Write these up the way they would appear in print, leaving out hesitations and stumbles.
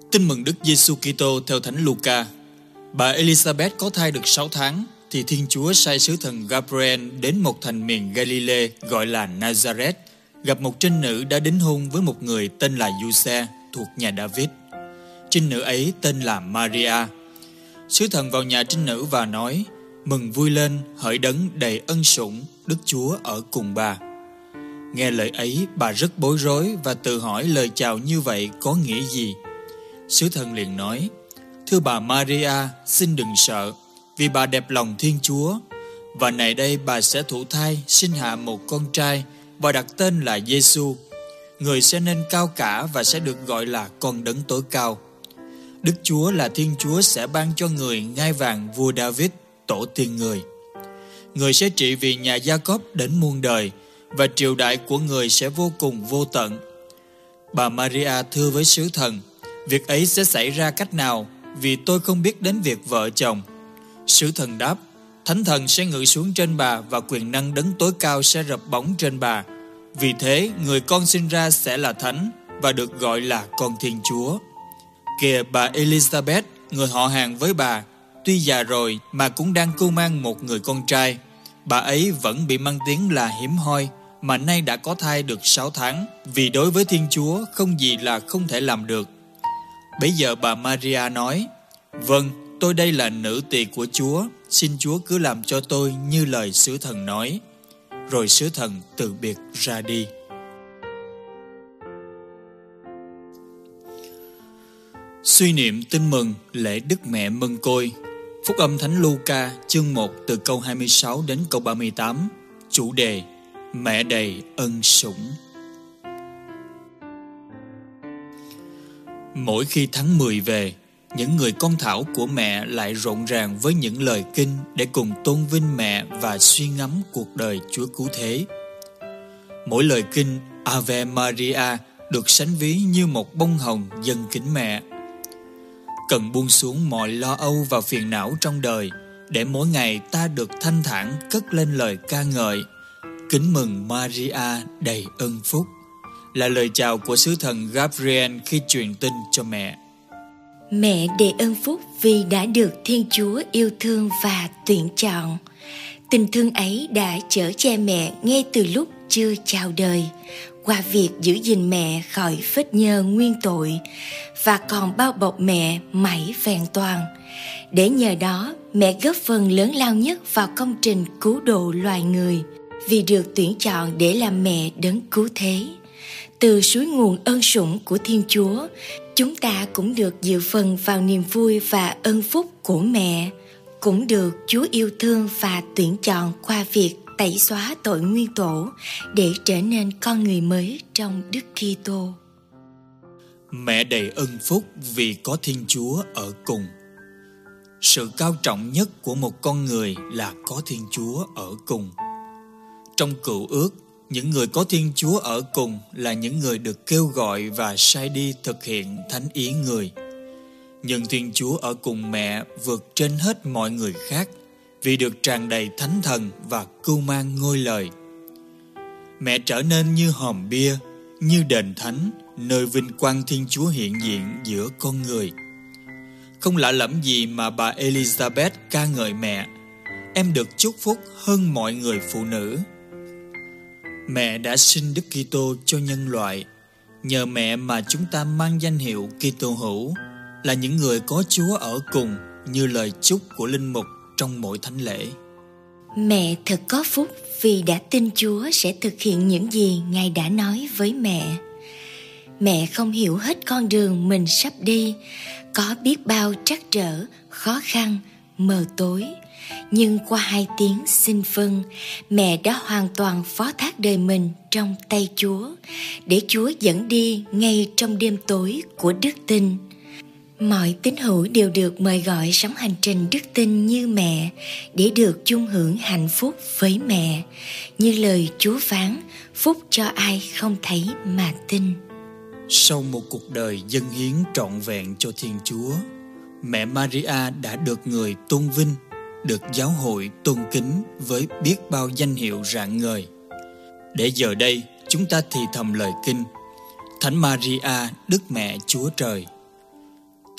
Tin mừng Đức Giêsu Kitô theo Thánh Luca. Bà Elizabeth có thai được 6 tháng thì Thiên Chúa sai sứ thần Gabriel đến một thành miền Galilee gọi là Nazareth, gặp một trinh nữ đã đính hôn với một người tên là Giuse thuộc nhà David. Trinh nữ ấy tên là Maria. Sứ thần vào nhà trinh nữ và nói: "Mừng vui lên, hỡi đấng đầy ân sủng, Đức Chúa ở cùng bà." Nghe lời ấy, bà rất bối rối và tự hỏi lời chào như vậy có nghĩa gì. Sứ thần liền nói: "Thưa bà Maria, xin đừng sợ, vì bà đẹp lòng Thiên Chúa. Và này đây bà sẽ thụ thai, sinh hạ một con trai và đặt tên là Giêsu. Người sẽ nên cao cả và sẽ được gọi là con đấng tối cao. Đức Chúa là Thiên Chúa sẽ ban cho người ngai vàng vua David, tổ tiên người. Người sẽ trị vì nhà Gia-cốp đến muôn đời, và triều đại của người sẽ vô cùng vô tận." Bà Maria thưa với sứ thần: "Việc ấy sẽ xảy ra cách nào, vì tôi không biết đến việc vợ chồng?" Sứ thần đáp: "Thánh thần sẽ ngự xuống trên bà, và quyền năng đấng tối cao sẽ rập bóng trên bà. Vì thế, người con sinh ra sẽ là thánh, và được gọi là con Thiên Chúa. Kìa bà Elizabeth, người họ hàng với bà, tuy già rồi mà cũng đang cưu mang một người con trai. Bà ấy vẫn bị mang tiếng là hiếm hoi, mà nay đã có thai được 6 tháng, vì đối với Thiên Chúa không gì là không thể làm được." Bấy giờ bà Maria nói: "Vâng, tôi đây là nữ tỳ của Chúa, xin Chúa cứ làm cho tôi như lời sứ thần nói." Rồi sứ thần từ biệt ra đi. Suy niệm tin mừng lễ Đức Mẹ Mân Côi. Phúc âm Thánh Luca chương 1 từ câu 26 đến câu 38. Chủ đề: Mẹ đầy ân sủng. Mỗi khi tháng 10 về, những người con thảo của mẹ lại rộn ràng với những lời kinh để cùng tôn vinh mẹ và suy ngẫm cuộc đời Chúa Cứu Thế. Mỗi lời kinh Ave Maria được sánh ví như một bông hồng dâng kính mẹ. Cần buông xuống mọi lo âu và phiền não trong đời, để mỗi ngày ta được thanh thản cất lên lời ca ngợi: "Kính mừng Maria đầy ân phúc", là lời chào của sứ thần Gabriel khi truyền tin cho mẹ. Mẹ đầy ân phúc vì đã được Thiên Chúa yêu thương và tuyển chọn. Tình thương ấy đã chở che mẹ ngay từ lúc chưa chào đời, qua việc giữ gìn mẹ khỏi vết nhơ nguyên tội, và còn bao bọc mẹ mãi vẹn toàn, để nhờ đó mẹ góp phần lớn lao nhất vào công trình cứu độ loài người, vì được tuyển chọn để làm mẹ đấng cứu thế. Từ suối nguồn ân sủng của Thiên Chúa, chúng ta cũng được dự phần vào niềm vui và ân phúc của mẹ, cũng được Chúa yêu thương và tuyển chọn qua việc tẩy xóa tội nguyên tổ để trở nên con người mới trong Đức Kitô. Mẹ đầy ân phúc vì có Thiên Chúa ở cùng. Sự cao trọng nhất của một con người là có Thiên Chúa ở cùng. Trong Cựu Ước, những người có Thiên Chúa ở cùng là những người được kêu gọi và sai đi thực hiện thánh ý người. Nhưng Thiên Chúa ở cùng mẹ vượt trên hết mọi người khác, vì được tràn đầy thánh thần và cưu mang ngôi lời. Mẹ trở nên như hòm bia, như đền thánh, nơi vinh quang Thiên Chúa hiện diện giữa con người. Không lạ lẫm gì mà bà Elizabeth ca ngợi mẹ: "Em được chúc phúc hơn mọi người phụ nữ." Mẹ đã sinh Đức Kitô cho nhân loại. Nhờ mẹ mà chúng ta mang danh hiệu Kitô hữu, là những người có Chúa ở cùng, như lời chúc của linh mục trong mỗi thánh lễ. Mẹ thật có phúc vì đã tin Chúa sẽ thực hiện những gì Ngài đã nói với mẹ. Mẹ không hiểu hết con đường mình sắp đi, có biết bao trắc trở, khó khăn, mờ tối. Nhưng qua 2 tiếng xin vâng, mẹ đã hoàn toàn phó thác đời mình trong tay Chúa, để Chúa dẫn đi ngay trong đêm tối của đức tin. Mọi tín hữu đều được mời gọi sống hành trình đức tin như mẹ, để được chung hưởng hạnh phúc với mẹ, như lời Chúa phán: "Phúc cho ai không thấy mà tin." Sau một cuộc đời dâng hiến trọn vẹn cho Thiên Chúa, mẹ Maria đã được người tôn vinh, được giáo hội tôn kính với biết bao danh hiệu rạng ngời. Để giờ đây chúng ta thì thầm lời kinh: Thánh Maria, Đức Mẹ Chúa Trời.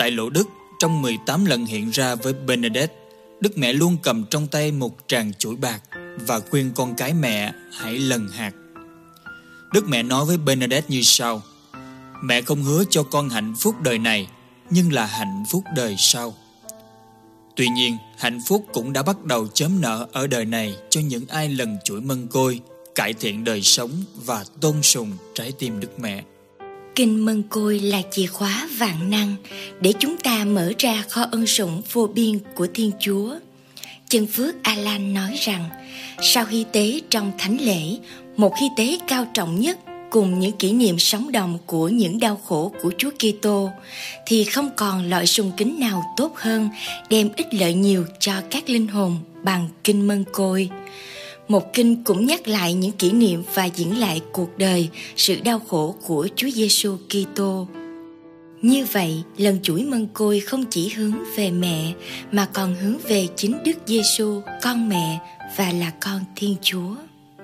Tại Lỗ Đức, trong 18 lần hiện ra với Bernadette, Đức Mẹ luôn cầm trong tay một tràng chuỗi bạc và khuyên con cái mẹ hãy lần hạt. Đức Mẹ nói với Bernadette như sau: Mẹ không hứa cho con hạnh phúc đời này, nhưng là hạnh phúc đời sau. Tuy nhiên, hạnh phúc cũng đã bắt đầu chớm nở ở đời này cho những ai lần chuỗi mân côi, cải thiện đời sống và tôn sùng trái tim Đức Mẹ. Kinh Mân Côi là chìa khóa vạn năng để chúng ta mở ra kho ân sủng vô biên của Thiên Chúa. Chân Phước Alan nói rằng, sau hy tế trong thánh lễ, một hy tế cao trọng nhất cùng những kỷ niệm sống động của những đau khổ của Chúa Kitô, thì không còn loại sùng kính nào tốt hơn đem ích lợi nhiều cho các linh hồn bằng Kinh Mân Côi. Một kinh cũng nhắc lại những kỷ niệm và diễn lại cuộc đời, sự đau khổ của Chúa Giêsu Kitô. Như vậy, lần chuỗi mân côi không chỉ hướng về mẹ mà còn hướng về chính Đức Giêsu, con mẹ và là con Thiên Chúa.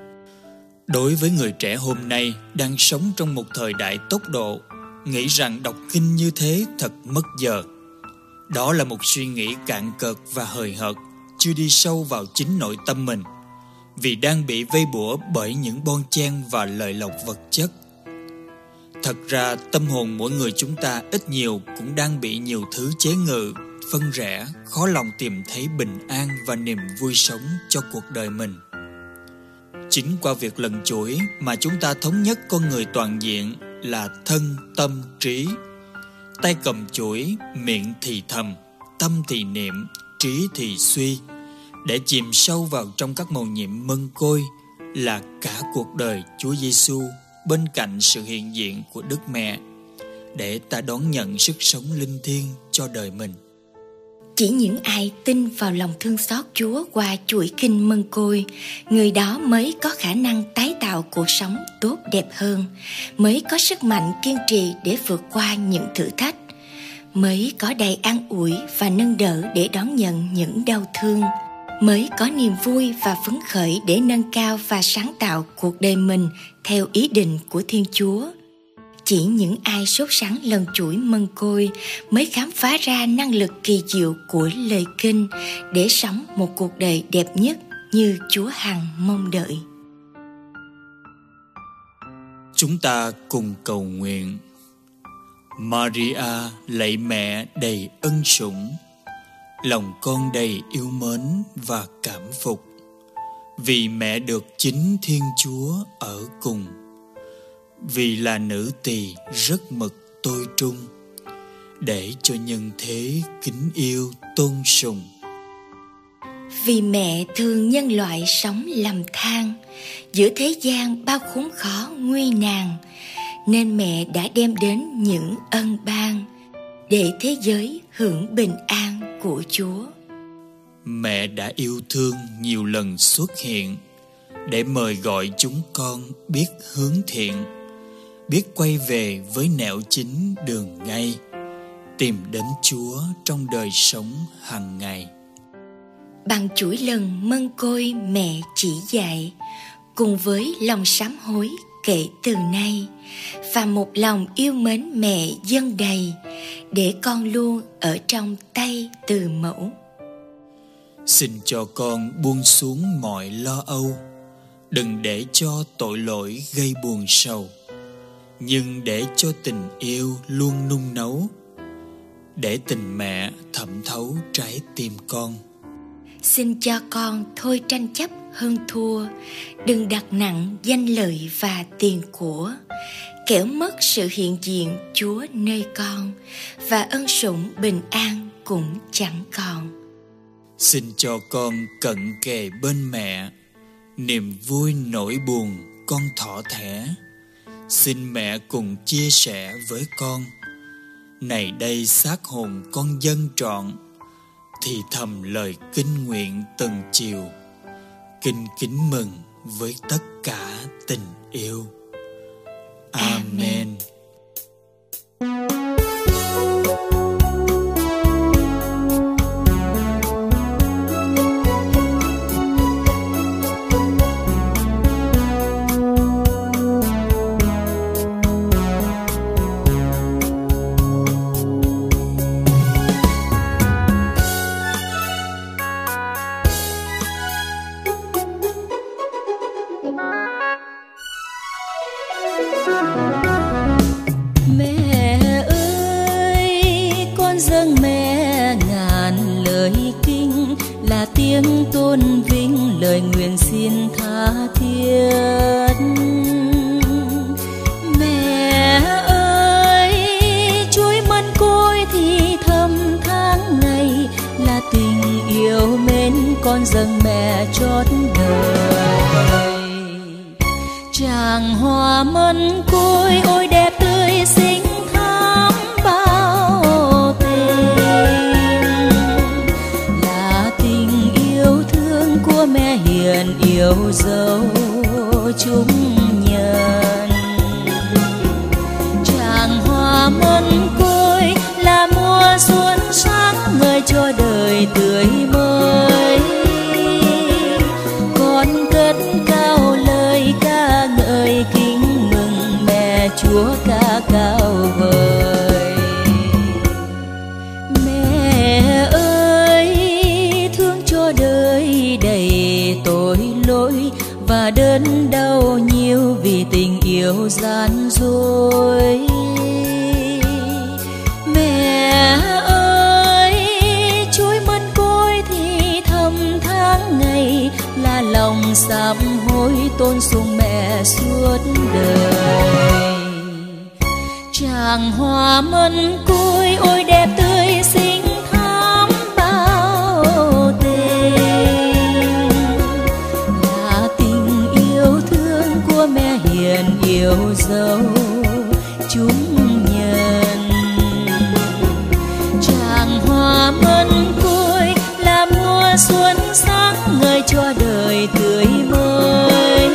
Đối với người trẻ hôm nay đang sống trong một thời đại tốc độ, nghĩ rằng đọc kinh như thế thật mất giờ. Đó là một suy nghĩ cạn cợt và hời hợt, chưa đi sâu vào chính nội tâm mình, vì đang bị vây bủa bởi những bon chen và lợi lộc vật chất. Thật ra tâm hồn mỗi người chúng ta ít nhiều cũng đang bị nhiều thứ chế ngự, phân rẽ, khó lòng tìm thấy bình an và niềm vui sống cho cuộc đời mình. Chính qua việc lần chuỗi mà chúng ta thống nhất con người toàn diện là thân, tâm, trí. Tay cầm chuỗi, miệng thì thầm, tâm thì niệm, trí thì suy, để chìm sâu vào trong các mầu nhiệm mân côi là cả cuộc đời Chúa Giêsu bên cạnh sự hiện diện của Đức Mẹ, để ta đón nhận sức sống linh thiêng cho đời mình. Chỉ những ai tin vào lòng thương xót Chúa qua chuỗi kinh mân côi, người đó mới có khả năng tái tạo cuộc sống tốt đẹp hơn, mới có sức mạnh kiên trì để vượt qua những thử thách, mới có đầy an ủi và nâng đỡ để đón nhận những đau thương, mới có niềm vui và phấn khởi để nâng cao và sáng tạo cuộc đời mình theo ý định của Thiên Chúa. Chỉ những ai sốt sắng lần chuỗi mân côi mới khám phá ra năng lực kỳ diệu của lời kinh để sống một cuộc đời đẹp nhất như Chúa hằng mong đợi. Chúng ta cùng cầu nguyện. Maria, lạy mẹ đầy ân sủng, lòng con đầy yêu mến và cảm phục, vì mẹ được chính Thiên Chúa ở cùng, vì là nữ tỳ rất mực tôi trung, để cho nhân thế kính yêu tôn sùng. Vì mẹ thương nhân loại sống lầm than, giữa thế gian bao khốn khó nguy nan, nên mẹ đã đem đến những ân ban, để thế giới hưởng bình an của Chúa. Mẹ đã yêu thương nhiều lần xuất hiện, để mời gọi chúng con biết hướng thiện, biết quay về với nẻo chính đường ngay, tìm đến Chúa trong đời sống hàng ngày. Bằng chuỗi lần mân côi mẹ chỉ dạy, cùng với lòng sám hối kể từ nay, và một lòng yêu mến mẹ dâng đầy, để con luôn ở trong tay từ mẫu. Xin cho con buông xuống mọi lo âu, đừng để cho tội lỗi gây buồn sầu, nhưng để cho tình yêu luôn nung nấu, để tình mẹ thẩm thấu trái tim con. Xin cho con thôi tranh chấp hơn thua, đừng đặt nặng danh lợi và tiền của, kẻo mất sự hiện diện Chúa nơi con, và ân sủng bình an cũng chẳng còn. Xin cho con cận kề bên mẹ, niềm vui nỗi buồn con thỏ thẻ, xin mẹ cùng chia sẻ với con. Này đây xác hồn con dâng trọn, thì thầm lời kinh nguyện từng chiều, kinh kính mừng với tất cả tình yêu. Amen. Mẹ ơi, con dâng mẹ ngàn lời kinh, là tiếng tôn vinh lời nguyện xin tha thiết. Mẹ ơi, chuối mân côi thì thầm tháng ngày, là tình yêu mến con dâng mẹ chót đời. Tràng hoa mân côi ôi đẹp tươi xinh thắm bao tình, là tình yêu thương của mẹ hiền yêu dấu chúng nhân. Tràng hoa mân côi là mùa xuân sáng ngời cho đời tươi mới, con cất cao lời ca ngợi kính mừng mẹ Chúa ca cao vời. Mẹ ơi, thương cho đời đầy tội lỗi và đớn đau nhiều vì tình yêu gian dối. Mẹ ơi, chuối mân côi thì thầm tháng ngày, là lòng sám hối tôn sùng mẹ suốt đời. Tràng hoa mân côi ôi đẹp tươi xinh thắm bao tình, là tình yêu thương của mẹ hiền yêu dấu chúng nhân. Tràng hoa mân côi là mùa xuân sáng ngời cho đời tươi mới,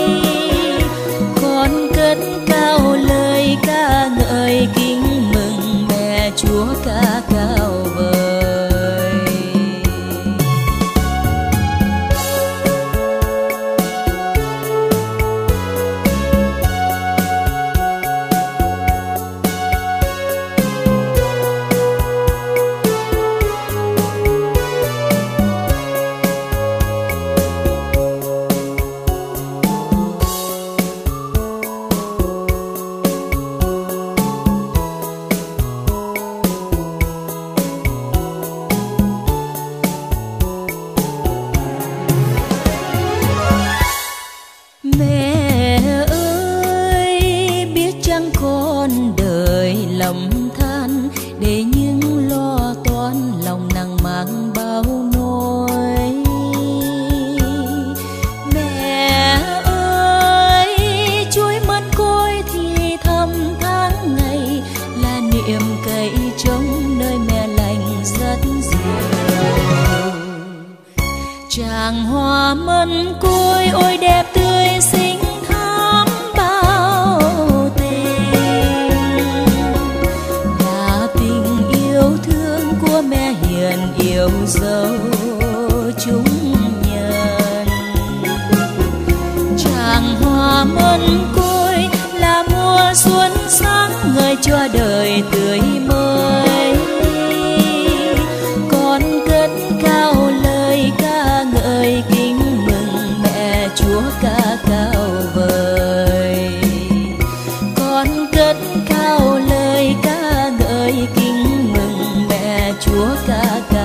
con cất cao lời ca ngợi kính mừng mẹ Chúa ca cao vời. Mẹ ơi, biết chăng con đời lầm than, để những lo toan lòng nặng mang bao nỗi. Mẹ ơi, chuối mân côi thì thầm tháng ngày, là niềm cậy trông nơi mẹ lành rất dịu. Tràng hoa mân côi ôi đẹp tươi xinh thắm bao tình, là tình yêu thương của mẹ hiền yêu dấu chúng nhân. Tràng hoa mân côi là mùa xuân sáng ngời cho đời tươi mới, con cất cao lời ca ngợi kính mừng mẹ Chúa ca cao vời. Con cất cao lời ca ngợi kính mừng mẹ Chúa ca cao